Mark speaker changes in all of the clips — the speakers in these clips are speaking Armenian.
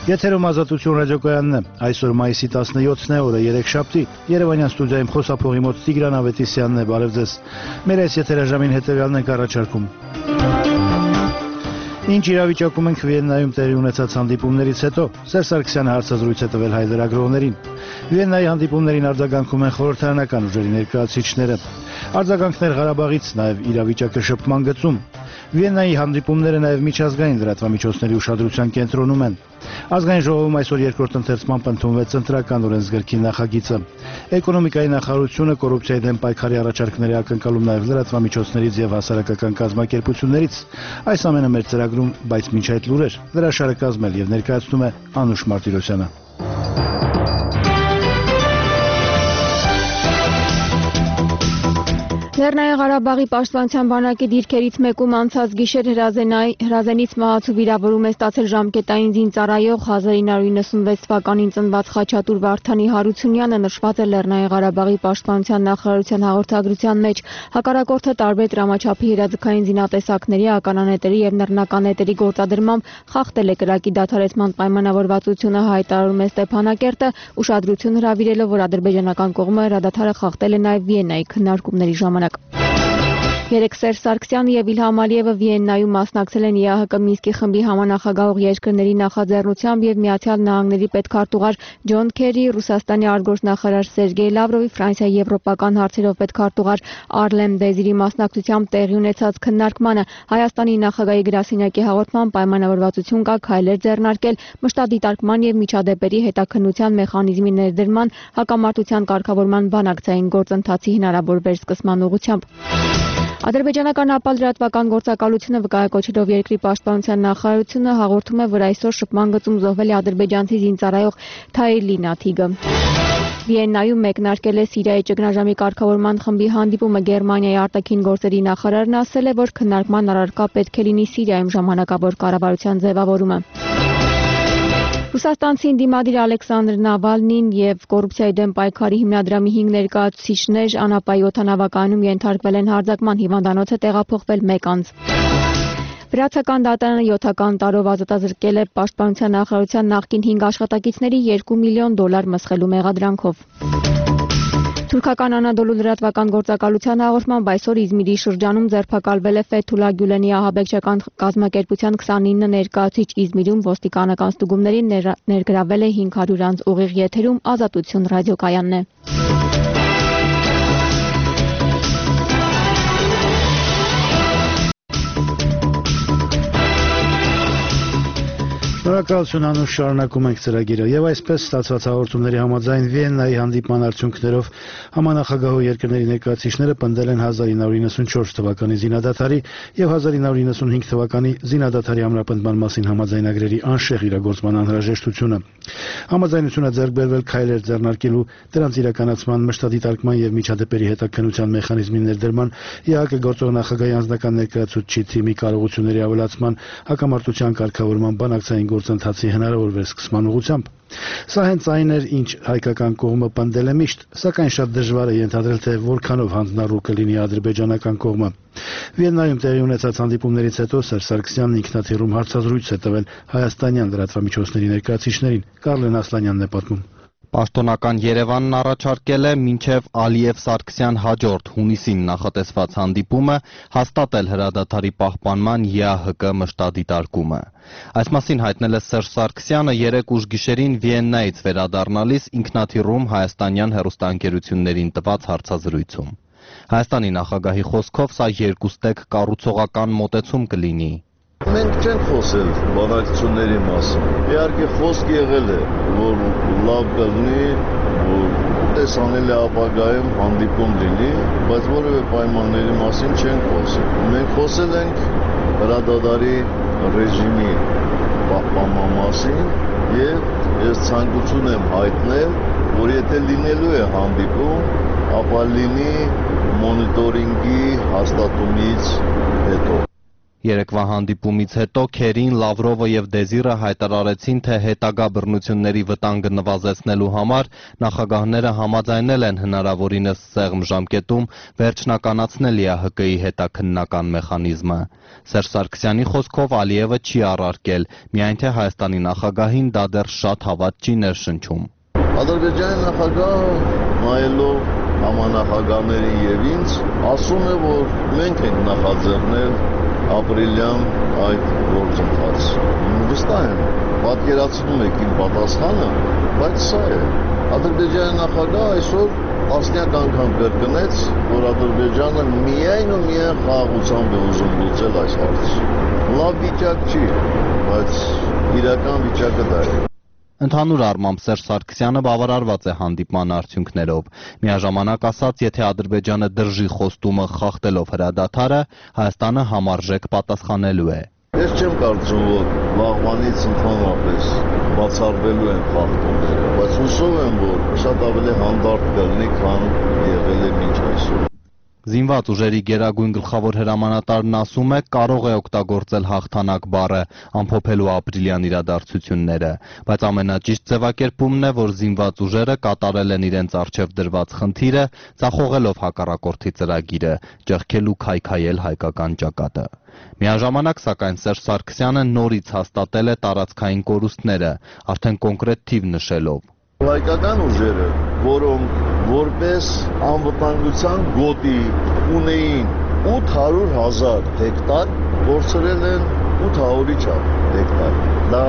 Speaker 1: Եթերում Ազատություն ռադիոկայանն է, այսօր մայիսի 17-ն է, օրը երեքշաբթի, Երևանյան ստուդիայում խոսափողի մոտ Տիգրան Ավետիսյանն է, բարև ձեզ։ Մեր այս եթերաժամին հետևյալն ենք առաջարկում։ Ինչ իրավիճակում ենք Վիեննայում տեղի ունեցած հանդիպումներից հետո, Սերժ Սարգսյանը հարցազրույց է տվել հայ լրագրողներին։ Վիեննայի հանդիպումներին արձագանքում են խորհրդարանական ուժերի ներկայացուցիչները։ Արձագանքներ Ղարաբաղից, նաև իրավիճակը շփման գծում։ Վիեննայի հանդիպումները նաև միջազգային լրատվամիջոցների ուշադրության կենտրոնում են։ Ազգային ժողովում այսօր երկրորդ ընթերցմամբ ընդունվեց ընտրական օրենսգրքի նախագիծը։ Էկոնոմիկայի նախարարությունը կոռուպցիայի դեմ պայքարի առաջարկների ակնկալում նաև լրատվամիջոցներից եւ հասարակական կազմակերպություններից։ Այս ամենը մեր ծրագրում, բայց մինչ այդ լուրեր, հրաշալը կազմել եւ ներկայացնում է Անուշ Մարտիրոսյանը։
Speaker 2: Լեռնային Ղարաբաղի պաշտպանության բանակի դիրքերից մեկում անցած գիշեր հրազենից մահացու վիրավորում է ստացել ժամկետային զինծառայող 1996 թվականին ծնված Խաչատուր Վարդանի Հարությունյանը, նշված է Լեռնային Ղարաբաղի պաշտպանության նախարարության հաղորդագրության մեջ։ Հակառակորդը տարբեր տրամաչափի հրաձգային զինատեսակների, ականանետերի եւ նռնականետերի գործադրմամբ խախտել է կրակի դադարեցման պայմանավորվածությունը, հայտարարում է Ստեփանակերտը, ուշադրություն հրավիրելով, որ ադրբեջանական կողմը հրադադարը խախտել է նաև Վիեննայի քննարկումների ժամանակ։ Երեկ Սերժ Սարգսյանը եւ Իլհամ Ալիևը Վիեննայում մասնակցել են ԵԱՀԿ Մինսկի խմբի համանախագահող երկրների նախաձեռնությամբ եւ Միացյալ Նահանգների պետքարտուղար Ջոն Քերի, Ռուսաստանի արտգործնախարար Սերգեյ Լավրովի, Ֆրանսիայի եվրոպական հարցերով պետքարտուղար Արլեմ Դեզիրի մասնակցությամբ տեղի ունեցած քննարկմանը։ Հայաստանի նախագահի գրասենյակի հաղորդման պայմանավորվածություն կա քայլեր ձեռնարկել մշտադիտարկման եւ միջադեպերի հետաքննության մեխանիզմի ներդրման, հակամարտության կարգավորման բանակցային գործընթացի հնարավոր վերսկսման ուղղությամբ։ Ադրբեջանական ապալրատվական գործակալությունը վկայակոչելով երկրի պաշտպանության նախարարությունը հաղորդում է, որ այսօր շփման գծում զոհվել է ադրբեջանցի զինծառայող Թայրլի Նաթիգը։ Վիեննայում մեկնարկել է Սիրիայի ճգնաժամի կարգավորման խմբի հանդիպումը։ Գերմանիայի արտաքին գործերի նախարարն ասել է, որ քննարկման առարկա պետք է լինի Սիրիայում ժամանակավոր կառավարության ձևավորումը։ Ռուսաստանցի ընդդիմադիր Ալեքսանդր Նավալնին եւ կոռուպցիայի դեմ պայքարի հիմնադրամի 5 ներկայացուցիչներ Անապայի օդանավակայանում ենթարկվել են հարձակման, հիվանդանոց է տեղափոխվել 1 անձ։ Վրացական դատարանը 7 տարով ազատազրկել է պաշտպանության նախարարության նախկին 5 աշխատակիցների $2 միլիոն մսխելու մեղադրանքով։ Թուրքական Անադոլու լրատվական գործակալության հաղորդմամբ այսօր Իզմիրի շրջանում ձերբակալվել է Ֆեթուլա Գյուլենի ահաբեկչական կազմակերպության 29 ներկայացուցիչ։ Իզմիրում ոստիկանական ստուգումներին ներգրավել է 500 անձ։ Ուղիղ եթերում Ազատություն ռադիոկայանն է։
Speaker 1: Շնորհակալություն Անուշ, շարունակում ենք ծրագիրը եւ այսպես ստացված հաղորդումների համաձայն Վիեննայի հանդիպման արդյունքներով համանախագահող երկրների ներկայացուցիչները պնդել են 1994 թվականի զինադադարի եւ 1995 թվականի զինադադարի ամրապնդման մասին համաձայնագրերի անշեղ իրագործման անհրաժեշտությունը։ Համաձայնությունը ձեռք բերվել քայլեր ձեռնարկելու, դրանց իրականացման, մշտադիտարկման եւ միջադեպերի հետաքննության մեխանիզմի ներդրման, ԵԱՀԿ գործող նախագահի անձնական ներկայացուցիչի թիմի կարողությունների ավելացման, հակամարտության կարգավորման բանակցային գործընթացի հնարավոր վերսկսման ուղղությամբ։ Սա հենց այն էր, ինչ հայկական կողմը պնդել է միշտ, սակայն շատ դժվար է ենթադրել, թե որքանով հանձնառու կլինի ադրբեջանական կողմը։ Վիեննայում տեղի ունեցած հանդիպումներից հետո Սերժ Սարգսյանն ինքնաթիռում հարցազրույց է տվել հայաստանյան լրատվամիջոցների ներկայացուցիչներին։ Կարլեն Ասլանյանն է պատմում։
Speaker 3: Պաշտոնական Երևանն առաջարկել է մինչև Ալիև-Սարգսյան հաջորդ հունիսին նախատեսված հանդիպումը հաստատել հրադադարի պահպանման ԵԱՀԿ մշտադիտարկումը։ Այս մասին հայտնել է Սերժ Սարգսյանը երեկ ուշ գիշերին Վիեննայից վերադառնալիս ինքնաթիռում հայաստանյան հեռուստաընկերություններին տված հարցազրույցում։ Հայաստանի նախագահի խոսքով սա երկուստեք կառուցողական մոտեցում կլինի։
Speaker 4: Մենք չենք խոսել բանակցությունների մասին։ Իհարկե խոսք եղել է, որ լավ կլինի, որ տեսանելի ապագայում հանդիպում լինի, բայց որևէ պայմանների մասին չենք խոսել։ Մենք խոսել ենք հրադադարի ռեժիմի պահպանման մասին եւ ես ցանկություն եմ հայտնել, որ եթե լինելու է հանդիպում, ապա լինի մոնիտորինգի հաստատումից հետո։
Speaker 3: Երեկվա հանդիպումից հետո Քերին, Լավրովը եւ Դեզիրը հայտարարեցին, թե հետագա բռնությունների վտանգը նվազեցնելու համար նախագահները համաձայնել են հնարավորինս սեղմ ժամկետում վերջնականացնել ԵԱՀԿ-ի հետաքննական մեխանիզմը։ Սերժ Սարգսյանի խոսքով Ալիևը չի առարկել, միայն թե Հայաստանի նախագահին դա դեռ շատ հավատ չի ներշնչում։
Speaker 4: Ադրբեջանի նախագահը նայելով համանախագահներին եւ ինձ ասում է, որ մենք ենք նախաձեռնել ապրիլյան այդ գործընթացը։ Վստահ եմ, պատկերացնում եք իմ պատասխանը, բայց սա է։ Ադրբեջանի նախագահը այսօր տասնյակ անգամ կրկնեց, որ Ադրբեջանը միայն ու միայն խաղաղությամբ է ուզում լուծել այս հարցը։ Լավ վիճակ չի, բայց իրական վիճակը դա է։
Speaker 3: Ընդհանուր առմամբ Սերժ Սարգսյանը բավարարված է հանդիպման արդյունքներով։ Միաժամանակ ասաց, եթե Ադրբեջանը դրժի խոստումը խախտելով հրադադարը, Հայաստանը համարժեք պատասխանելու է։
Speaker 4: Ես չեմ կարծում, որ վաղվանից ընդհանրապես բացառվելու են խախտումները, բայց հուսով եմ, որ շատ ավելի հանդարտ կլինի, քան եղել է մինչ այսօր։
Speaker 3: Զինված ուժերի գերագույն գլխավոր հրամանատարն ասում է, կարող է օգտագործել հաղթանակ բառը, ամփոփելու ապրիլյան իրադարձությունները, բայց ամենաճիշտ ձևակերպումն է, որ զինված ուժերը կատարել են իրենց առջև դրված խնդիրը, ձախողելով հակառակորդի ծրագիրը, ճեղքել ու քայքայել հայկական ճակատը։ Միաժամանակ, սակայն Սերժ Սարգսյանը նորից հաստատել է տարածքային կորուստները, արդեն կոնկրետ թիվ նշելով։
Speaker 4: Հայկական ուժերը, որոնք որպես անվտանգության գոտի ունեին 800,000 հեկտար, կորցրել են 800-ի չափ հեկտար։ Դա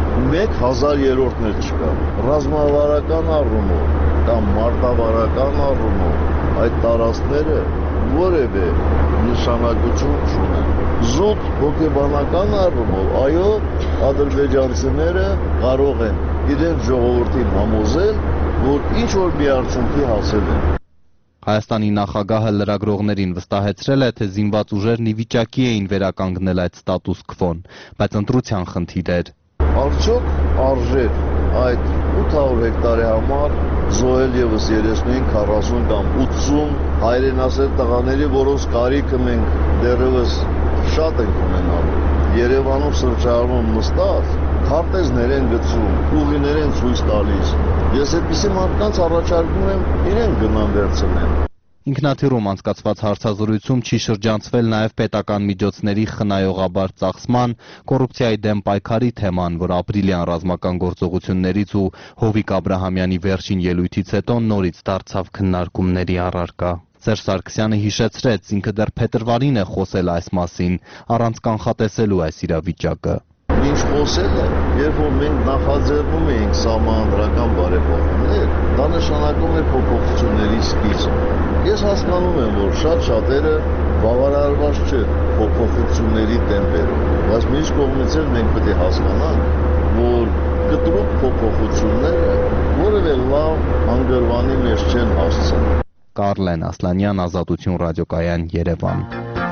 Speaker 4: 1/1000-ն էլ չկա։ Ռազմավարական առումով կամ մարտավարական առումով այդ տարածքները որևէ նշանակություն չունեն։ Զուտ հոգեբանական առումով, այո, ադրբեջանցիները կարող են իրենց ժողովրդին համոզել, որ ինչ-որ մի արդյունքի հասել են։
Speaker 3: Հայաստանի նախագահը լրագրողներին վստահեցրել է, թե զինված ուժերն ի վիճակի էին վերականգնել այդ ստատուս քվոն, բայց ընտրության խնդիր էր։
Speaker 4: Արդյոք արժեր այդ 800 հեկտարի համար զոհել եւս 35, 40 կամ 80 հայրենասեր տղաների, որոնց կարիքը մենք դեռևս շատ ենք ունենալու։ Երևանում սրճարանում նստած քարտեզներ են գցում, ուղիներ են ցույց տալիս։ Ես այդպիսի մարդկանց առաջարկում եմ իրեն գնան վերցնեն։
Speaker 3: Ինքնաթիռում անցկացված հարցազրույցում չի շրջանցվել նաև պետական միջոցների խնայողաբար ծախսման, կոռուպցիայի դեմ պայքարի թեման, որ ապրիլյան ռազմական գործողություններից ու Հովիկ Աբրահամյանի վերջին ելույթից հետո նորից դարձավ քննարկումների առարկա։ Սերժ Սարգսյանը հիշեցրեց, ինքը դեռ փետրվարին է խոսել այս մասին, առանց կանխատեսելու այս իրավիճակը։
Speaker 4: Ինչ խոսել է, երբ որ մենք նախաձեռնում էինք սահմանադրական բարեփոխումներ, դա նշանակում է փոփոխությունների սկիզբ։ Ես հասկանում եմ, որ շատ-շատերը բավարարված չեն փոփոխությունների տեմպերով, բայց մյուս կողմից էլ մենք պետք է հասկանանք, որ կտրուկ փոփոխությունները որևէ լավ հանգրվանի մեջ չեն հասցնում։
Speaker 3: Կարլեն Ասլանյան, Ազատություն ռադիոկայան, Երևան։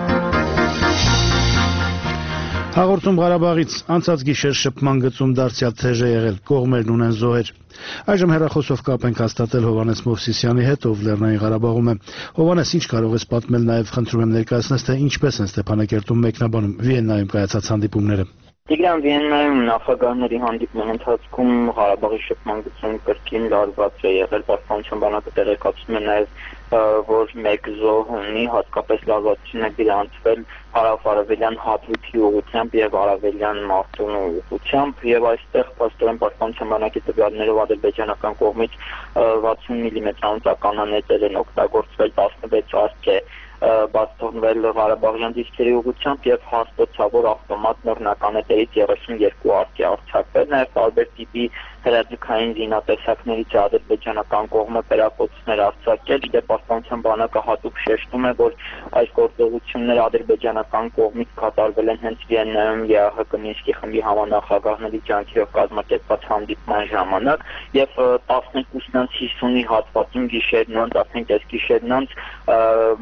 Speaker 1: Հաղորդում Ղարաբաղից անցած գիշեր շփման գծում դարձյալ թեժ է եղել, կողմերն ունեն զոհեր։ Այժմ հեռախոսով կապ ենք հաստատել Հովհաննես Մովսիսյանի հետ, ով Լեռնային Ղարաբաղում է։ Հովհաննես, ինչ կարող ես պատմել, նաև խնդրում եմ ներկայացնես, թե ինչպես են Ստեփանակերտում մեկնաբանում Վիեննայում կայացած հանդիպումները։
Speaker 5: Տիգրան, Վիեննայում նախագահների հանդիպման ընթացքում Ղարաբաղի շփման գծում կրկին լարված է եղել, պաշտպանության բանակը տեղեկացնում է նաև, որ մեկ զոհ ունի, հատկապես լարվածություն է գրանցվել հարավ-արևելյան հատույթի ուղղությամբ եւ արևելյան մարտունու ուղղությամբ, եւ այստեղ փաստորեն պաշտպանության բանակի տվյալներով ադրբեջանական կողմից 60 մմ ականանետեր են օգտագործվել, 16 արկ է բաց թողնվել Ղարաբաղյան դիսկերի ուղղությամբ եւ հաստոցավոր ավտոմատ նռնականետերից 32 արկ է արձակվել, նաեւ տարբեր տիպի հրաձգային զինատեսակներից ադրբեջանական կողմը կրակոցներ արձակել, իդեպ պաշտպանության բանակը հատուկ շեշտում է, որ այս գործողությունները ադրբեջանական կողմից կատարվել են հենց Վիեննայում ԵԱՀԿ Մինսկի խմբի համանախագահների ջանքերով կազմակերպված հանդիպման ժամանակ եւ 12-ից 50-ի հատվածում գիշերն 15-ից գիշերն մեկ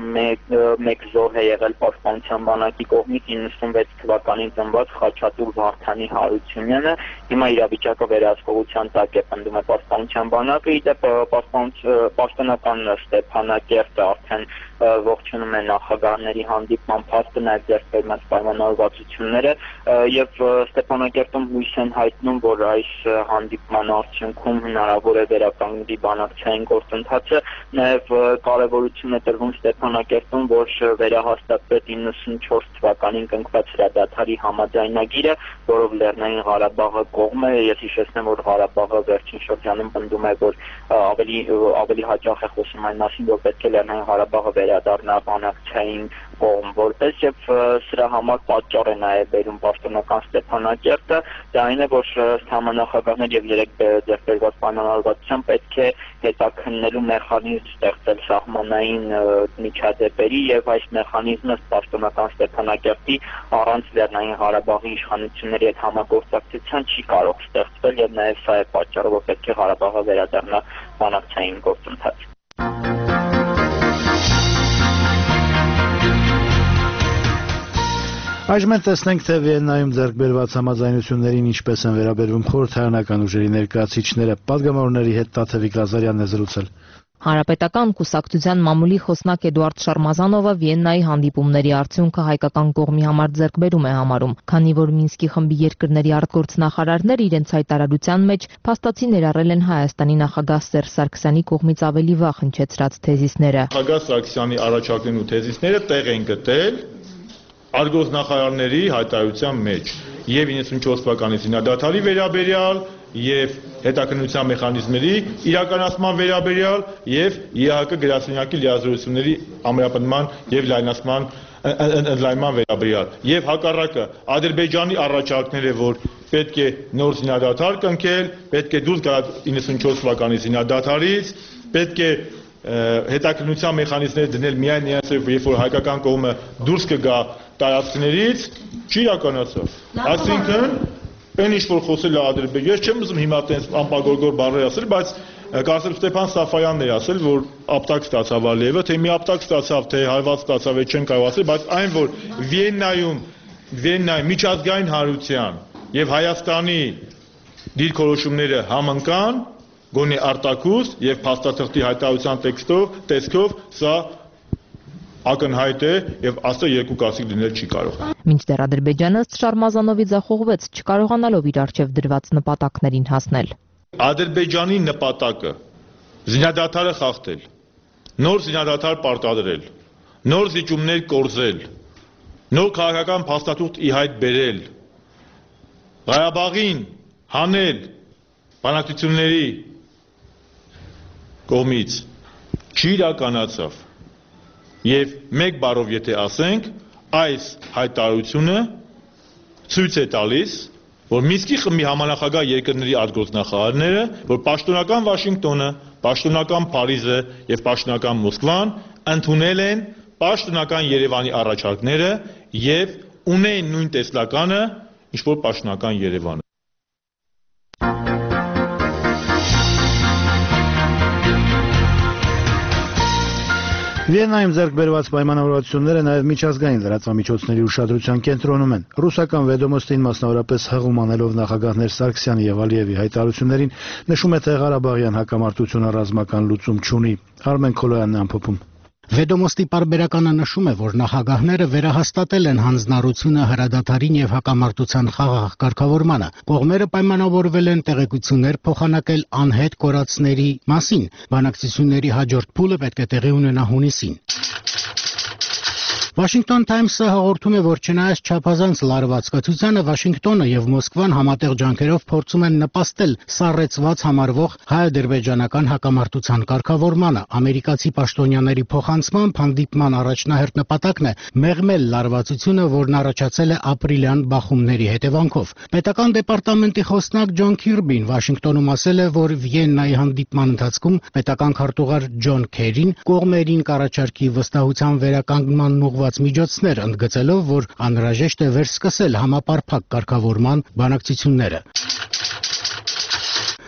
Speaker 5: մեկ զոհ է եղել պաշտպանության բանակի կողմից 96 թվականին ծնված Խաչատուր Վարդանի Հարությունյանը, հիմա իրավիճակը վերահսկողության տակ է պնդում է պաշտպանության բանակը, իդեպ պաշտոնական Ստեփանակերտը արդեն ողջունում է նախագահների հանդիպման փաստը, նաև ձեռք բերված պայմանավորվածությունները եւ Ստեփանակերտում հույս են հայտնում, որ այս հանդիպման արդյունքում հնարավոր է վերականգնվի բանակցային գործընթացը, նաև կարևորություն է տրվում Ստեփանակերտում, որ վերահաստատվեց 94 թվականին կնքված հրադադարի համաձայնագիրը, որով Լեռնային Ղարաբաղը կողմ է, ես հիշեցնեմ, որ Ղարաբաղը վերջին շրջանում պնդում է, որ ավելի հաճախ է խոսում այն մասին, որ պետք է Լեռնային Ղարաբաղը վերադառնա բանակցային կողմ որպես եւ սրա համար պատճառ է նաև բերում պաշտոնական Ստեփանակերտը, դա այն է, որ համանախագահներ եւ 3 ձեռք բերված պայմանավորվածությամբ պետք է հետաքննելու մեխանիզմ ստեղծել սահմանային միջադեպերի եւ այս մեխանիզմը պաշտոնական Ստեփանակերտի առանց Լեռնային Ղարաբաղի իշխանությունների հետ համագործակցության չի կարող ստեղծվել եւ նաեւ սա է պատճառը, որ պետք է Ղարաբաղը վերադառնա բանակցային գործընթաց։
Speaker 1: Այժմ տեսնենք, թե Վիեննայում ձեռք բերված համաձայնություններին ինչպես են վերաբերվում խորհրդարանական ուժերի ներկայացուցիչները։ Պատգամավորների հետ Տաթևիկ Ղազարյանն է զրուցել։
Speaker 6: Հանրապետական կուսակցության մամուլի խոսնակ Էդուարդ Շարմազանովը Վիեննայի հանդիպումների արդյունքը հայկական կողմի համար ձեռքբերում է համարում, քանի որ Մինսկի խմբի երկրների արտգործնախարարները իրենց հայտարարության մեջ փաստացի ներառել են Հայաստանի նախագահ Սերժ Սարգսյանի կողմից ավելի վաղ հնչեցրած թեզիսները։
Speaker 7: Նախագահ Սարգսյանի առաջարկներն ու թեզիսները տեղ են գտել արտգործնախարարների հայտարարության մեջ եւ 94 թվականի զինադադարի վերաբերյալ եւ հետաքննության մեխանիզմների իրականացման վերաբերյալ եւ ԵԱՀԿ գրասենյակի լիազորությունների ամրապնդման եւ ընդլայնման վերաբերյալ եւ հակառակը Ադրբեջանի առաջարկները, որ պետք է նոր զինադադար կնքել, պետք է դուրս գալ 94 թվականի զինադադարից, պետք է հետաքննության մեխանիզմներ դնել միայն երբ որ հայկական կողմը դուրս կգա տարածքներից, չի իրականացավ։ Այսինքն այն ինչ որ խոսել է Ադրբեջանը, ես չեմ ուզում հիմա տենց անպագորգոր բառեր ասել, բայց կարծեմ Ստեփան Սաֆայանն էր ասել, որ ապտակ ստացավ Ալիևը, թե մի ապտակ ստացավ, թե հարված ստացավ, չեմ կարող ասել, բայց այն որ Վիեննայում միջազգային հանրության եւ Հայաստանի դիրքորոշումները համընկան, գոնե արտակուստ եւ փաստաթղթի հայտարարության տեսքով սա ակնհայտ է եւ աստղը երկու կասիկ դնել չի կարող։
Speaker 6: Մինչդեռ Ադրբեջանը ըստ Շարմազանովի ձախողվեց, չկարողանալով իր առջև դրված նպատակներին հասնել։
Speaker 7: Ադրբեջանի նպատակը զինադադարը խախտել, նոր զինադադար պարտադրել, նոր զիջումներ կորզել, նոր քաղաքական փաստաթուղթ ի հայտ բերել, Ղարաբաղին հանել բանակցությունների կողմից չի իրականացավ։ Եվ մեկ բառով եթե ասենք, այս հայտարարությունը ցույց է տալիս, որ Մինսկի խմբի համանախագահ երկրների արտգործնախարարները, որ պաշտոնական Վաշինգտոնը, պաշտոնական Փարիզը եւ պաշտոնական Մոսկվան ընդունել են պաշտոնական Երևանի առաջարկները եւ ունեն նույն տեսլականը, ինչ որ պաշտոնական Երևանը։
Speaker 1: Վիեննայում ձեռք բերված պայմանավորվածությունները նաև միջազգային լրատվամիջոցների ուշադրության կենտրոնում են։ Ռուսական Վեդոմոստին մասնավորապես հղում անելով նախագահներ Սարգսյանի եւ Ալիևի հայտարարություններին նշում է, թե Ղարաբաղյան հակամարտությունը ռազմական լուծում չունի։ Արմեն Քոլոյանն է ամփոփում։
Speaker 8: Վեդոմոստի պարբերականը նշում է, որ նախագահները վերահաստատել են հանձնառությունը հրադադարին եւ հակամարտության խաղաղ կարգավորմանը։ Կողմերը պայմանավորվել են տեղեկություններ փոխանակել անհետ կորածների մասին։ Բանակցությունների հաջորդ փուլը պետք է տեղի ունենա հունիսին։ Washington Times-ը հաղորդում է, որ չնայած չափազանց լարված կացությանը, Վաշինգտոնը եւ Մոսկվան համատեղ ջանքերով փորձում են նպաստել սառեցված համարվող հայ-ադրբեջանական հակամարտության կարգավորմանը։ Ամերիկացի պաշտոնյաների փոխանցմամբ հանդիպման առաջնահերթ նպատակն է մեղմել լարվածությունը, որն առաջացել է ապրիլյան բախումների հետևանքով։ Պետական դեպարտամենտի խոսնակ Ջոն Քիրբին Վաշինգտոնում ասել է, որ Վիեննայի հանդիպման ընթացքում պետական քարտուղար Ջոն Քերին կողմերին կառաջարկի վստահության վերականգնման ուղղված միջոցներ, ընդգծելով, որ անհրաժեշտ է վերսկսել համապարփակ կարգավորման բանակցությունները։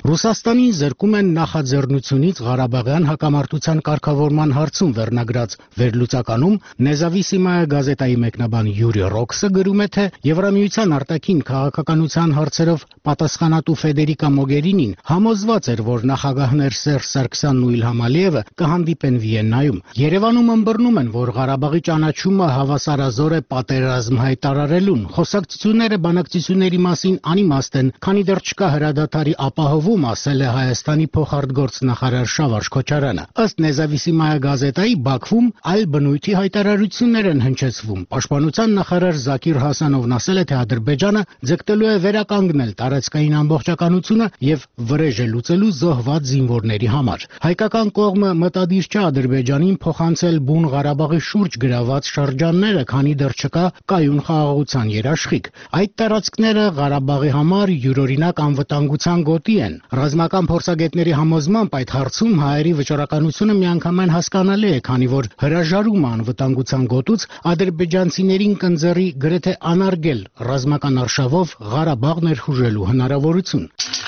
Speaker 8: Ռուսաստանին զրկում են նախաձեռնությունից Ղարաբաղյան հակամարտության կարգավորման հարցում վերնագրած վերլուծականում Նեզավիսիմայա գազետայի մեկնաբան Յուրի Ռոքսը գրում է, թե Եվրամիության արտաքին քաղաքականության հարցերով պատասխանատու Ֆեդերիկա Մոգերինին համոզված էր, որ նախագահներ Սերժ Սարգսյանն ու Իլհամ Ալիևը կհանդիպեն Վիեննայում։ Երևանում ըմբռնում են, որ Ղարաբաղի ճանաչումը հավասարազոր է պատերազմ հայտարարելուն։ Խոսակցությունները բանակցությունների մասին անիմաստ են, քանի դեռ չկա հրադադարի ապահովում, ասել է Հայաստանի փոխարտգործնախարար Շավարժ Քոչարյանը։ Ըստ Նեզավիսիմայա գազետայի Բաքվում այլ բնույթի հայտարարություններ են հնչեցվում։ Պաշտպանության նախարար Զաքիր Հասանովն ասել է, թե Ադրբեջանը ձգտելու է վերականգնել տարածքային ամբողջականությունը եւ վրեժ է լուծելու զոհված զինվորների համար։ Հայկական կողմը մտադիր չէ Ադրբեջանին փոխանցել բուն Ղարաբաղի շուրջ գրաված շրջանները, քանի դեռ չկա կայուն խաղաղության երաշխիք։ Այդ տարածքները Ղարաբաղի համար յուրօրինակ անվտանգության գոտի են։ Ռազմական փորձագետների համոզմամբ այդ հարցում հայերի վճռականությունը միանգամայն հասկանալի է, քանի որ հրաժարումը անվտանգության գոտուց ադրբեջանցիներին կընձեռի գրեթե անարգել ռազմական արշավով Ղարաբաղ ներխուժելու հնարավորություն։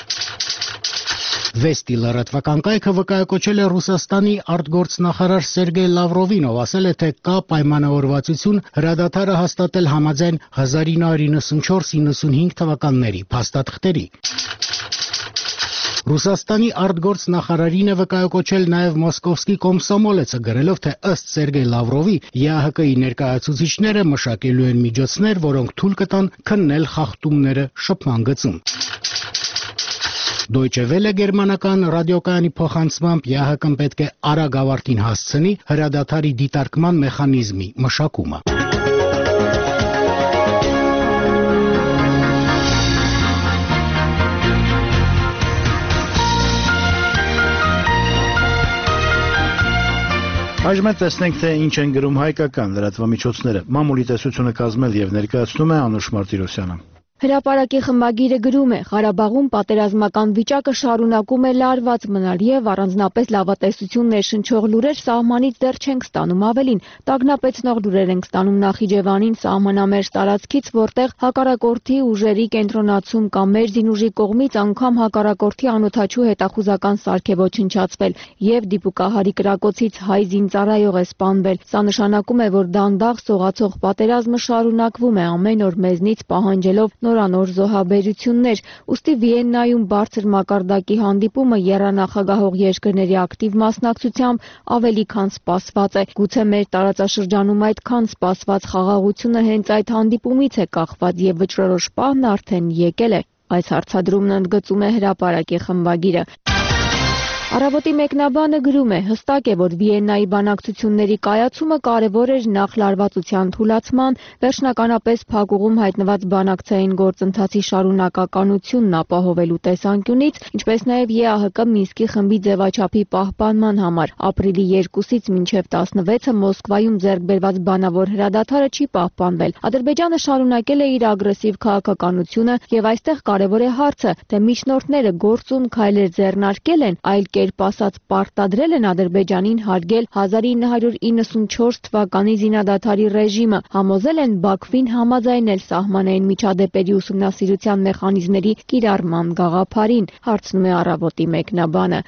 Speaker 8: Վեստի լրատվական կայքը վկայակոչել է Ռուսաստանի արտգործնախարար Սերգեյ Լավրովին, ով ասել է, թե կա պայմանավորվածություն հրադադարը հաստատել համաձայն 1994-95 թվականների փաստաթղթերի։ Ռուսաստանի արտգործնախարարին է վկայակոչել նաև Մոսկովսկի Կոմսոմոլեցը, գրելով, թե ըստ Սերգեյ Լավրովի ԵԱՀԿ-ի ներկայացուցիչները մշակելու են միջոցներ, որոնք թույլ կտան քննել խախտումները շփման գծում։ Deutsche Welle գերմանական ռադիոկայանի փոխանցմամբ ԵԱՀԿ-ն պետք է արագ ավարտին հասցնի հրադադարի դիտարկման մեխանիզմի մշակումը։
Speaker 1: Այժմ տեսնենք, թե ինչ են գրում հայկական լրատվամիջոցները։ Մամուլի տեսությունը կազմել եւ ներկայացնում է Անուշ Մարտիրոսյանը։
Speaker 2: Հրապարակի խմբագիրը գրում է. Ղարաբաղում պատերազմական վիճակը շարունակում է լարված մնալ եւ առանձնապես լավատեսություն ներշնչող լուրեր սահմանից դեռ չենք ստանում, ավելին տագնապեցնող լուրեր ենք ստանում Նախիջևանին սահմանամերձ տարածքից, որտեղ հակառակորդի ուժերի կենտրոնացում կամ մեր զինուժի կողմից անգամ հակառակորդի անօթաչու հետախուզական սարք է ոչնչացվել եւ դիպուկահարի կրակոցից հայ զինծառայող է սպանվել։ Սա նշանակում է, որ դանդաղ սողացող պատերազմը շարունակվում է ամեն օր մեզնից պահանջելով նորանոր զոհաբերություններ, ուստի Վիեննայում բարձր մակարդակի հանդիպումը եռանախագահող երկրների ակտիվ մասնակցությամբ ավելի քան սպասված է։ Գուցե մեր տարածաշրջանում այդքան սպասված խաղաղությունը հենց այդ հանդիպումից է կախված եւ վճռորոշ պահն արդեն եկել է։ Այս հարցադրումն ընդգծում է հրապարակի խմբագիրը։ Առավոտի մեկնաբանը գրում է. հստակ է, որ Վիեննայի բանակցությունների կայացումը կարևոր էր նախ լարվածության թուլացման, վերջնականապես փակուղում հայտնված բանակցային գործընթացի շարունակականությունն ապահովելու տեսանկյունից, ինչպես նաև ԵԱՀԿ Մինսկի խմբի ձևաչափի պահպանման համար։ Ապրիլի 2-ից մինչև 16-ը Մոսկվայում ձեռք բերված բանավոր հրադադարը չի պահպանվել։ Ադրբեջանը շարունակել է իր ագրեսիվ քաղաքականությունը եւ այստեղ կարևոր է հարցը, թե միջնորդները գործուն քայլեր ձեռնարկել են, այլ կերպ ասած պարտադրել են Ադրբեջանին հարգել 1994 թվականի զինադադարի ռեժիմը, համոզել են Բաքվին համաձայնել սահմանային միջադեպերի ուսումնասիրության մեխանիզմների կիրառման գաղափարին, հարցնում է Առավոտի մեկնաբանը։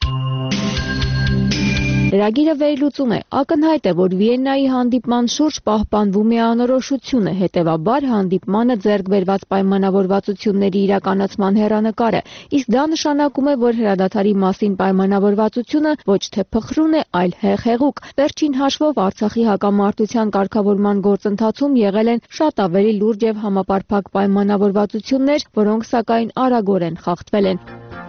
Speaker 2: Լրագիրը վերլուծում է. ակնհայտ է, որ Վիեննայի հանդիպման շուրջ պահպանվում է անորոշությունը, հետևաբար հանդիպմանը ձեռք բերված պայմանավորվածությունների իրականացման հեռանկարը, իսկ դա նշանակում է, որ հրադադարի մասին պայմանավորվածությունը ոչ թե փխրուն է, այլ հեղեղուկ։ Վերջին հաշվով Արցախի հակամարտության կարգավորման գործընթացում եղել են շատ ավելի լուրջ եւ համապարփակ պայմանավորվածություններ, որոնք սակայն արագորեն խախտվել են։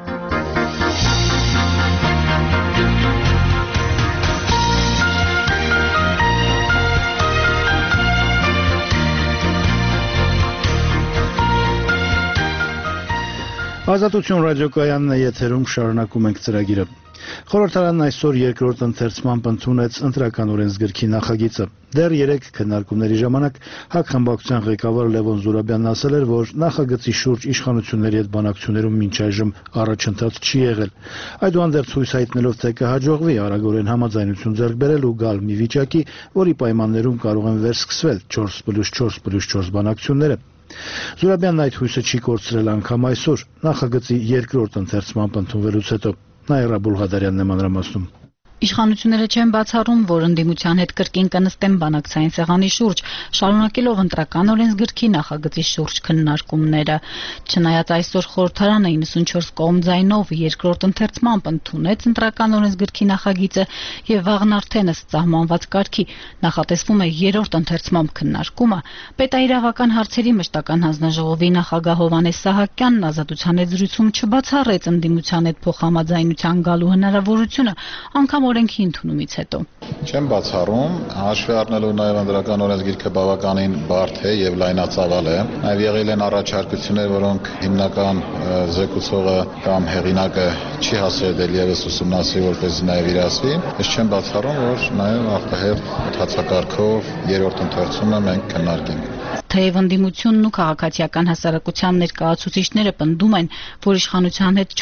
Speaker 1: Ազատություն ռադիոկայանն է եթերում, շարունակում ենք ծրագիրը։ Խորհրդարանն այսօր երկրորդ ընթերցմամբ ընդունեց ընտրական օրենսգրքի նախագիծը։ Դեռ 3 քննարկումների ժամանակ ՀԱԿ խմբակցության ղեկավար Լևոն Զուրաբյանն ասել էր, որ նախագծի շուրջ իշխանությունների հետ բանակցություններում մինչ այժմ առաջընթաց չի եղել։ Այդուհանդերձ հույս հայտնելով, թե կհաջողվի արագորեն համաձայնություն ձեռք բերել ու գալ մի վիճակի, որի պայմաններում կարող են վերսկսվել 4+4+4 բանակցությունները։ Զուրաբյանն այդ հույսը չի կորցրել անգամ այսօր, նախագծի երկրորդ ընթերցմամբ ընդունվելուց հետո։ Նաիրա Բուլղադարյանն է մանրամասնում։
Speaker 9: Իշխանությունները չեն բացառում, որ ընդդիմության հետ կրկին կնստեն բանակցային սեղանի շուրջ, շարունակելով ընտրական օրենսգրքի նախագծի շուրջ քննարկումները։ Չնայած այսօր խորհրդարանը 94 կողմ ձայնով երկրորդ ընթերցմամբ ընդունեց ընտրական օրենսգրքի նախագիծը եւ վաղն արդեն ըստ սահմանված կարգի նախատեսվում է երրորդ ընթերցմամբ քննարկումը, պետաիրավական հարցերի մշտական հանձնաժողովի նախագահ Հովհաննես Սահակյանն Ազատության հետ զրույցում չբացառեց ընդդիմության հետ փոխհամաձայնության գալու հնարավորությունը, անգամ օրենքի ընդունումից հետո։
Speaker 10: Չեմ բացառում, հաշվի առնելով նաև ընտրական օրենսգիրքը բավականին բարդ է եւ լայնածավալ է։ Նաև եղել են առաջարկություններ, որոնք հիմնական զեկուցողը կամ հեղինակը չի հասել դեռևս ուսումնասիրել, որպեսզի նաև իրացվի։ Ես չեմ բացառում, որ նաև արտահերթ ընթացակարգով երրորդ ընթերցումը մենք քննարկենք։
Speaker 9: Թեև ընդդիմությունն ու քաղաքացիական հասարակության ներկայացուցիչները պնդում են, որ իշխանության հետ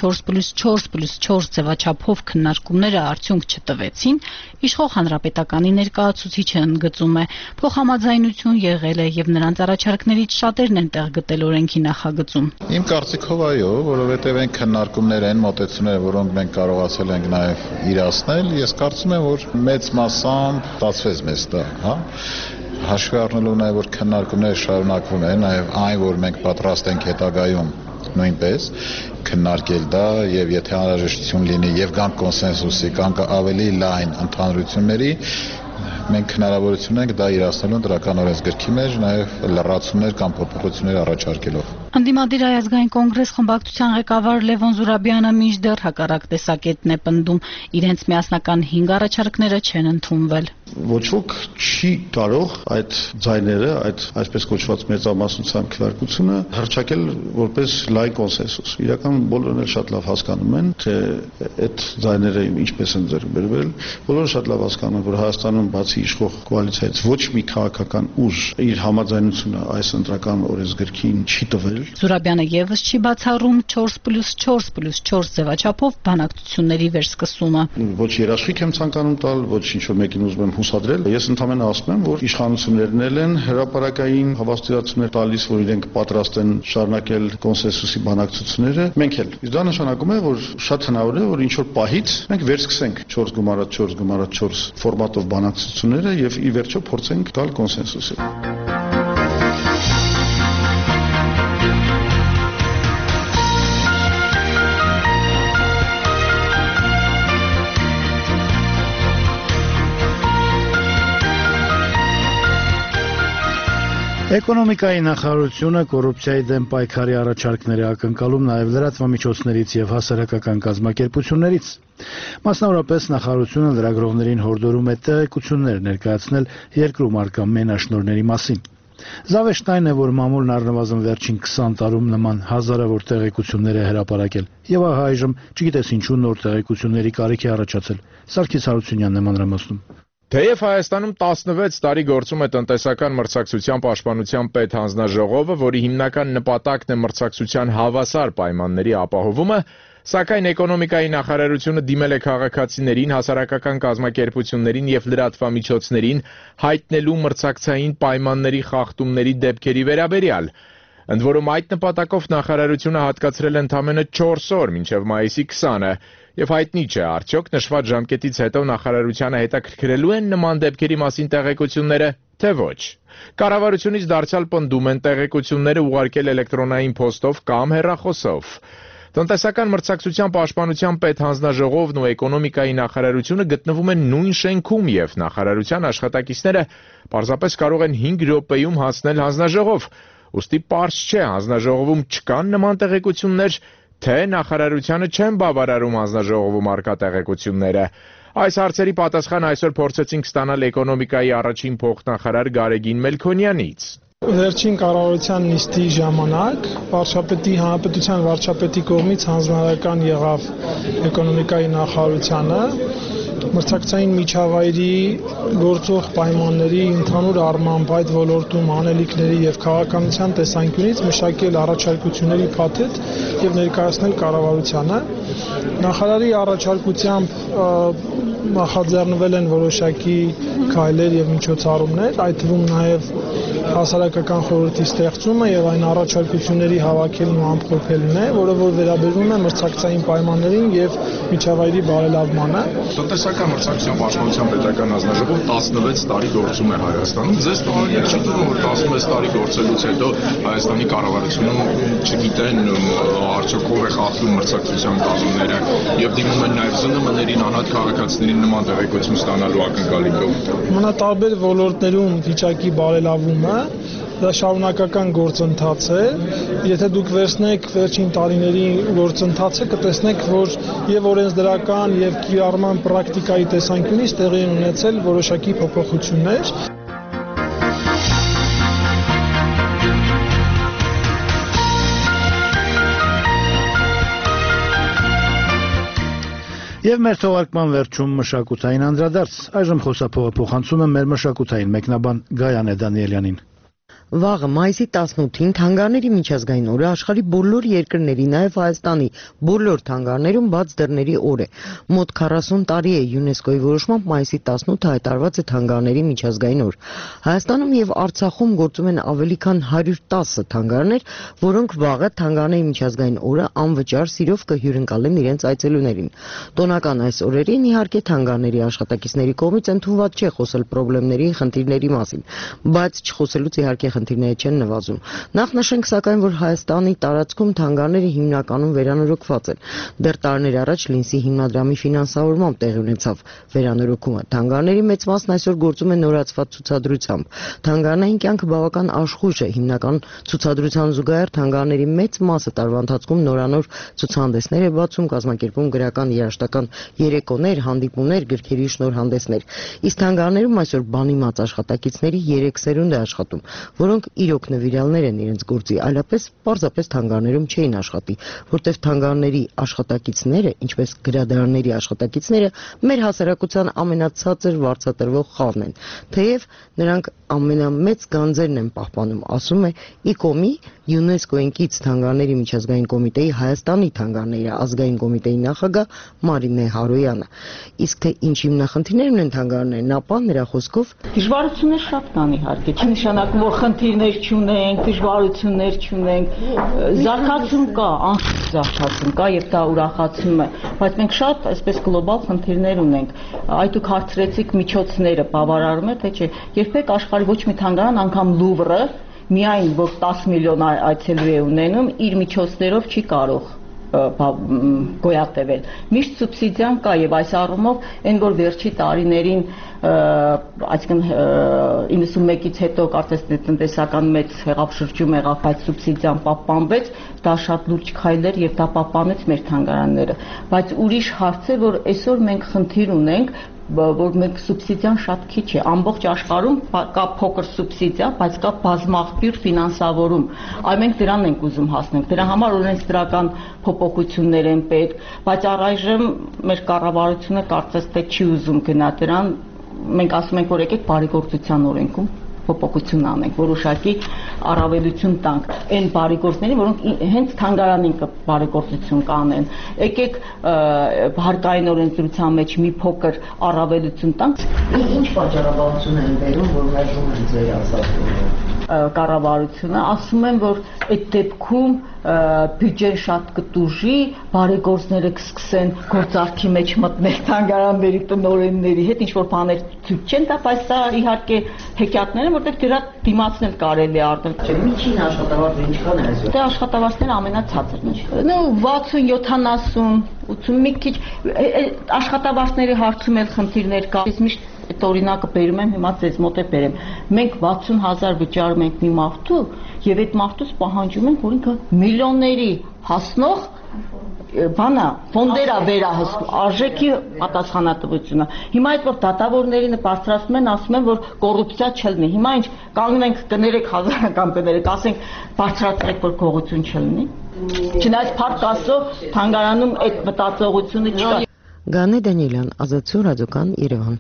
Speaker 9: 4+4+4 ձևաչափով քննարկումները արդյունք չտվեցին, իշխող հանրապետականի ներկայացուցիչը ընդգծում է, փոխհամաձայնություն եղել է եւ նրանց առաջարկներից շատերն են տեղ գտել օրենքի նախագծում։
Speaker 10: Իմ կարծիքով այո, որովհետեւ այն քննարկումներ են, մոտեցումները, որոնք մենք կարողացել ենք նաեւ իրացնել, ես կարծում եմ, որ մեծ մասամբ ստացվեց մեզ դա, հա։ Հաշվի առնելով նաև որ քննարկումները շարունակվում են, նաև այն որ մենք պատրաստ ենք հետագայում նույնպես քննարկել դա եւ եթե անհրաժեշտություն լինի եւ կան կոնսենսուսի կամ ավելի լայն ընդհանրությունների մենք հնարավորություն ենք դա իրացնելու ընտրական օրենսգրքի մեջ նաև լրացումներ կամ փոփոխություններ առաջարկելով։
Speaker 9: Ընդդիմադիր Ազգային կոնգրես խմբակցության ղեկավար Լևոն Զուրաբյանը մինչդեռ հակառակ տեսակետն է պնդում, իրենց միասնական 5 առաջարկները չեն ընդունվել։
Speaker 11: Ոչ ոք չի կարող այդ ձայները, այդ այսպես կոչված մեծամասնության քվեարկությունը հռչակել որպես լայն կոնսենսուս։ Իրական բոլորն էլ շատ լավ հասկանում են, թե այդ ձայները ինչպես են ձեռք բերվել։ Բոլորը շատ լավ հասկանում են, որ Հայաստանում բացի իշխող կոալիցիայից ոչ մի քաղաքական ուժ իր համաձայնությունը այս ընտրական օրենսգրքին չի տվել։
Speaker 9: Զուրաբյանը եւս չի բացառում 4+4+4 ձևաչափով բանակցությունների վերսկսումը։
Speaker 11: Ոչ երաշխիք եմ ցանկանում տալ, ոչ ինչ-որ մեկին ուզում եմ հուսադրել։ Ես ընդհանրապես ասում եմ, որ իշխանություններն են հրապարակային հավաստիացումներ տալիս, որ իրենք պատրաստ են շարունակել կոնսենսուսի բանակցությունները, մենք էլ։ Իսկ դա նշանակում է, որ շատ հնարավոր է, որ ինչ-որ պահից մենք վերսկսենք 4+4+4 ֆորմատով բանակցությունները եւ ի վերջո փորձենք տալ կոնսենսուսի։
Speaker 1: Էկոնոմիկայի նախարարությունը կոռուպցիայի դեմ պայքարի առաջարկներ է ակնկալում նաև լրատվամիջոցներից եւ հասարակական կազմակերպություններից։ Մասնավորապես նախարարությունը լրագրողներին հորդորում է տեղեկություններ ներկայացնել երկրում առկա մենաշնորհների մասին։ Զավեշտն այն է, որ մամուլն առնվազն վերջին 20 տարում նման հազարավոր տեղեկություններ է հրապարակել եւ ահա այժմ չգիտես ինչու նոր տեղեկությունների կարիք է առաջացել։ Սարգիս Հարությունյանն է մանրամասնում։
Speaker 12: Թեև Հայաստանում 16 տարի գործում է տնտեսական մրցակցության պաշտպանության պետհանձնաժողովը, որի հիմնական նպատակն է մրցակցության հավասար պայմանների ապահովումը, սակայն էկոնոմիկայի նախարարությունը դիմել է քաղաքացիներին, հասարակական կազմակերպություններին եւ լրատվամիջոցներին հայտնելու մրցակցային պայմանների խախտումների դեպքերի վերաբերյալ։ Ընդ որում այդ նպատակով նախարարությունը հատկացրել է ընդամենը 4 օր մինչև մայիսի 20-ը, եւ հայտնի չէ արդյոք նշված ժամկետից հետո նախարարությանը հետաքրքրելու են նման դեպքերի մասին տեղեկությունները, թե ոչ։ Կառավարությունից դարձյալ պնդում են տեղեկությունները ուղարկել էլեկտրոնային փոստով կամ հեռախոսով։ Տնտեսական մրցակցության պաշտպանության պետհանձնաժողովն ու էկոնոմիկայի նախարարությունը գտնվում են նույն շենքում եւ նախարարության աշխատակիցները պարզապես կարող են 5 րոպեում հասնել հանձնաժողով։ Ուստի պարզ չէ հանձնաժողովում չկան նման տեղեկություններ, թե նախարարությանը չեն բավարարում հանձնաժողովում առկա տեղեկությունները։ Այս հարցերի պատասխան այսօր փորձեցինք ստանալ էկոնոմիկայի առաջին փոխնախարար Գարեգին Մելքոնյանից։
Speaker 13: Վերջին կառավարության նիստի ժամանակ հանրապետության վարչապետի կողմից հանձնարարական եղավ էկոնոմիկայի նախարարությանը մրցակցային միջավայրի գործող պայմանների ընդհանուր առմամբ այդ ոլորտում անելիքների եւ քաղաքականության տեսանկյունից մշակել առաջարկությունների փաթեթ եւ ներկայացնել կառավարությանը։ Նախարարի առաջարկությամբ նախաձեռնվել են որոշակի քայլեր եւ միջոցառումներ, այդ թվում նաեւ հասարակական խորհրդի ստեղծումը եւ այն առաջարկությունների հավաքելն ու ամփոփելն է, որը որ վերաբերում է մրցակցային պայմաններին եւ միջավայրի բարելավմանը։
Speaker 12: Տնտեսական մրցակցության պաշտպանության պետական հանձնաժողով 16 տարի գործում է Հայաստանում։ Ձեզ տանիք չի թվում, որ 16 տարի գործելուց հետո Հայաստանի կառավարությունում չգիտեն արդյոք ով է խախտում մրցակցության կանոնները եւ դիմում են նաեւ ԶՆՄ-ներին, անհատ քաղաքացիներին նման տեղեկություն ստանալու ակնկալիքով։
Speaker 13: Մնատարբեր ոլորտներում վիճակի բարելավումը դա շարունակական գործընթաց է։ Եթե դուք վերցնեք վերջին տարիների գործընթացը, կտեսնեք, որ եւ օրենսդրական եւ կիրառման պրակտիկայի տեսանկյունից տեղի են ունեցել որոշակի փոփոխություններ։
Speaker 1: Եվ մեր թողարկման վերջում մշակութային անդրադարձ։ Այժմ խոսափողը փոխանցում եմ մեր մշակութային մեկնաբան Գայանե Դանիելյանին։
Speaker 14: Վաղը մայիսի 18-ին թանգարների միջազգային օրը աշխարհի բոլոր երկրների, նաև Հայաստանի բոլոր թանգարներում բաց դռների օր է։ Մոտ 40 տարի է ՅՈՒՆԵՍԿՕ-ի որոշմամբ մայիսի 18-ը հայտարարված է թանգարների միջազգային օր։ Հայաստանում եւ Արցախում գործում են ավելի քան 110 թանգարներ, որոնք վաղը թանգարների միջազգային օրը անվճար սիրով կհյուրընկալեն իրենց այցելուներին։ Տոնական այս օրերին իհարկե թանգարների աշխատակիցների կողմից ընդունված չէ խոսել խնդիրների, խնդիրների մասին, բայց չխոսելուց իհարկե խնդիրները չեն նվազում։ Նախ նշենք սակայն, որ Հայաստանի տարածքում թանգարները հիմնականում վերանորոգված են։ Դեռ տարիներ առաջ Լինսի հիմնադրամի ֆինանսավորմամբ տեղի ունեցավ վերանորոգումը։ Թանգարների մեծ մասն այսօր գործում է նորացված ցուցադրությամբ։ Թանգարանային կյանքը բավական աշխույժ է, հիմնական ցուցադրության զուգահեռ թանգարների մեծ մասը տարվա ընթացքում նորանոր ցուցահանդեսներ է բացում, կազմակերպում գրական երաժշտական երեկոներ, հանդիպումներ, գրքերի շնորհանդեսներ։ Իսկ թանգարներում այսօր բանիմաց աշխատակիցների 3 սերունդ է աշխատում, որոնք իրոք նվիրալներ են իրենց գործի, այլապես պարզապես թանգարներում չէին աշխատի, որտեղ թանգարների աշխատակիցները, ինչպես գրադարանների աշխատակիցները, մեր հասարակության ամենացածր վարձատրվող խավն են, թեև նրանք ամենամեծ գանձերն են պահպանում, ասում է ԻԿՕՄ-ի ՅՈՒՆԵՍԿՕ-ին կից թանգարների միջազգային կոմիտեի Հայաստանի թանգարների ազգային կոմիտեի նախագահ Մարինե Հարոյանը։ Իսկ թե ինչ հիմնախնդիրներ ունեն թանգարներն, ապա նրա խոսքով
Speaker 15: դժվարություններ շատ կան իհարկե, չի նշանակում, որ խնդիրներ չունենք, դժվարություններ չունենք, զարգացում կա, անխուսափ զարգացում կա եւ դա ուրախացնում է, բայց մենք շատ այսպես գլոբալ խնդիրներ ունենք։ Այդ դուք հարցրեցիք միջոցները բավարարում է, թե չէ։ Երբեք աշխարհի ոչ մի թանգարան, անգամ Լուվրը, միայն որ 10 միլիոն այցելու է ունենում, իր միջոցներով չի կարող գոյատևել։ Միշտ սուբսիդիան կա եւ այս առումով այն որ վերջի տարիներին, այսինքն 91-ից հետո կարծես տնտեսական մեծ հեղափոխություն եղավ, բայց սուբսիդիան պահպանվեց, դա շատ լուրջ քայլ էր եւ դա պահպանեց մեր թանգարանները։ Բայց ուրիշ հարց է, որ այսօր մենք խնդիր ունենք, որ մենք սուբսիդիան շատ քիչ է, ամբողջ աշխարհում կա փոքր սուբսիդիա, բայց կա բազմաղբյուր ֆինանսավորում։ Այ մենք դրան ենք ուզում հասնել։ Դրա համար օրենսդրական փոփոխություններ են պետք, բայց առայժմ մեր կառավարությունը կարծես թե չի ուզում գնա դրան։ Մենք ասում ենք, որ եկեք բարեգործության օրենքում փոփոխություն անենք, որոշակի առավելություն տանք այն բարեգործներին, որոնք հենց թանգարանին բարեգործություն կանեն։ Եկեք հարկային օրենսդրության մեջ մի փոքր առավելություն տանք։
Speaker 14: Ինչ պատճառաբանություն են բերում, որ մերժում են ձեր ասածները։
Speaker 15: Կառավարությունը ասում են, որ այդ դեպքում բյուջեն շատ կտուժի, բարեգործները կսկսեն գործարքի մեջ մտնել թանգարանների տնօրենների հետ, ինչ որ բաներ ցույց չեն տա, բայց դա իհարկե հեքիաթներ են, որտեղ դրա դիմացնել կարելի է առնել։
Speaker 14: Միջին աշխատավարձը ինչքան է այսօր։
Speaker 15: Դե աշխատավարձները ամենացածրն է։ Ну 60, 70, 80 մի քիչ աշխատավարձների հարցում էլ խնդիրներ կա։ Ես միշտ այդ օրինակը բերում եմ, հիմա ձեզ մոտ է բերեմ։ Մենք 60,000 վճարում ենք մի մարդու եւ այդ մարդուց պահանջում ենք, որ ինքը միլիոնների հասնող բանա, ֆոնդերա վերահսկում, արժեքի պատասխանատվությունը։ Հիմա այդ որ դատավորներին բարձրացնում են, ասում են, որ կոռուպցիա չլինի։ Հիմա ինչ կանգնենք, կներեք 1000 կամ կներեք, ասենք բարձրացրեք, որ գողություն չլինի։ Չնայած փառք Աստծո, թանգարանում այդ մտածողությունը չկա։
Speaker 14: Գայանե Դանիելյան, Ազատություն ռադիոկան, Երևան։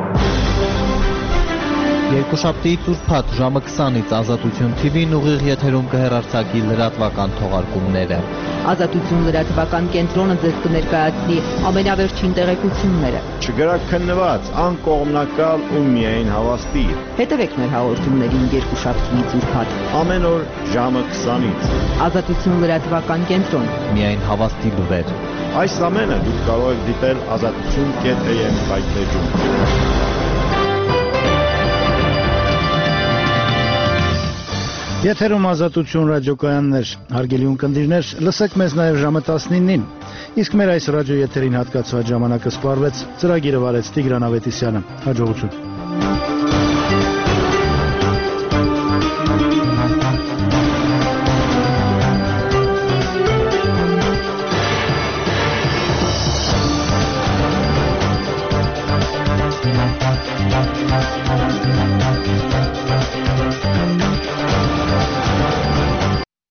Speaker 3: Երկուշաբթիից ուրբաթ ժամը 20-ից Ազատություն TV-ն ուղիղ եթերում կհեռարձակի լրատվական թողարկումները։
Speaker 6: Ազատություն լրատվական կենտրոնը ձեզ կներկայացնի ամենավերջին տեղեկությունները։
Speaker 16: Չգրաքննված, անկողմնակալ ու միայն հավաստի։
Speaker 6: Հետևեք մեր հաղորդումներին երկուշաբթիից ուրբաթ։
Speaker 16: Ամեն օր ժամը 20-ից։
Speaker 6: Ազատություն լրատվական կենտրոն։
Speaker 3: Միայն հավաստի լուրեր։
Speaker 16: Այս ամենը դուք կարող եք դիտել azatutun.am վայրէջում։
Speaker 1: Եթերում Ազատություն ռադիոկայաններ, հարգելի ունկնդիրներ, լսեք մեզ նաև ժամը 19-ին։ Իսկ մեր այս ռադիոեթերին հատկացված ժամանակը սպառվեց, ծրագիրը վարեց Տիգրան Ավետիսյանը։ Հաջողություն։